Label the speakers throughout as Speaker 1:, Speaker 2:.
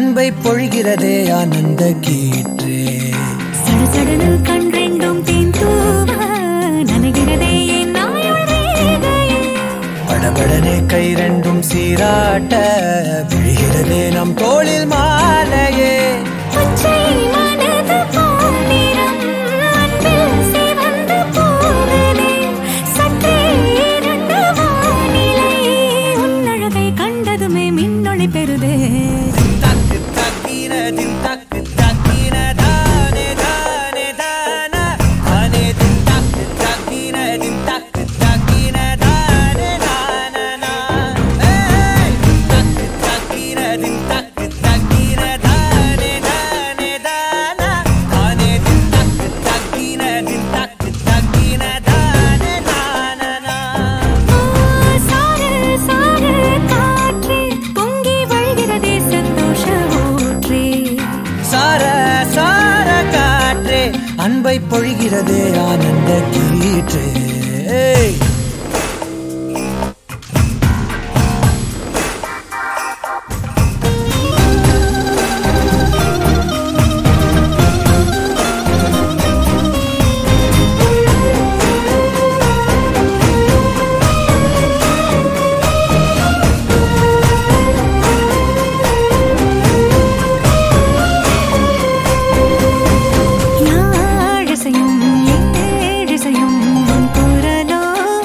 Speaker 1: அன்பை பொழிகிறதே ஆனந்த கீற்றே.
Speaker 2: சடுசடனு கண் ரெண்டும் தேன் தூவ நனைகிறதே என் நாயுள் ரேகையே.
Speaker 1: படபடனே கை ரெண்டும் சீராட்ட விழுகிறதே நம் தோளில் மாலையே.
Speaker 2: பச்சை மனது பொன்னிறம் அன்பில் சிவந்து போகுதே. சற்றே இருண்ட வானிலை உன்னழகை கண்டதுமே மின்னொளி பெறுதே.
Speaker 1: தக்கு தக்கின தில் தக்கு தக்கின தானே தானே தானா தானே தில் தக்கு தக்கின தில் தக்கு தக்கின தானே நானா தக்கு தக்கின தில் தக்கு தக்கின தானே தானே தானா தானே தில் தக்கு தக்கின தில் தக்கு தக்கின தானே நானா.
Speaker 2: சார சார காற்றே பொங்கி வழிகிறதே சந்தோஷ ஊற்றே.
Speaker 1: சார சார காற்றே அன்பை பொழிகிறதே ஆனந்த கீற்றே.
Speaker 2: யாழிசையும் ஏழிசையும் உன் குரலோ.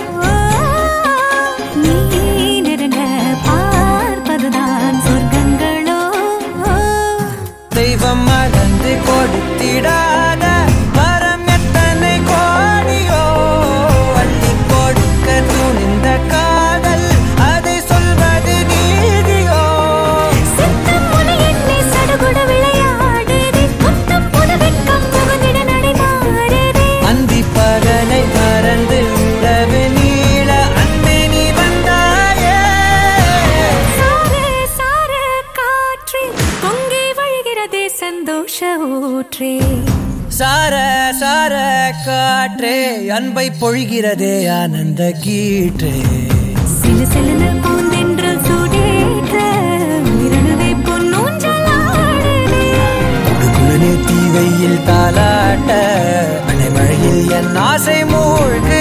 Speaker 2: நீ நெருங்க பார்ப்பதுதான் சொர்க்கங்களோ.
Speaker 1: தெய்வம் மறந்து கொடுத்திடாத வரம் எத்தனை கோடியோ. அள்ளி கொடுக்க துணிந்த காதல் அதை சொல்வது நீதியோ.
Speaker 2: சித்தம் உனை எண்ணி சடுகுட விளையாடுதே. முத்தம் புது வெட்கம் புகுந்திட நடை மாறுதே.
Speaker 1: அந்தி பகலை மறந்து உறவு நீள அன்பே நீ வந்தாயே.
Speaker 2: சார சார காற்றே பொங்கி வழிகிறதே சந்தோஷ ஊற்றே.
Speaker 1: சார சார காற்றே அன்பை பொழிகிறதே ஆனந்த கீற்றே.
Speaker 2: சிலு சிலுன்னு பூந்தென்றல் சூடேற்ற உயிரணுதை பொன்னூஞ்சலாடுதே.
Speaker 1: குடுகுடனே தீவையில் தாலாட்ட அலைமழையில் என் ஆசை மூழ்க.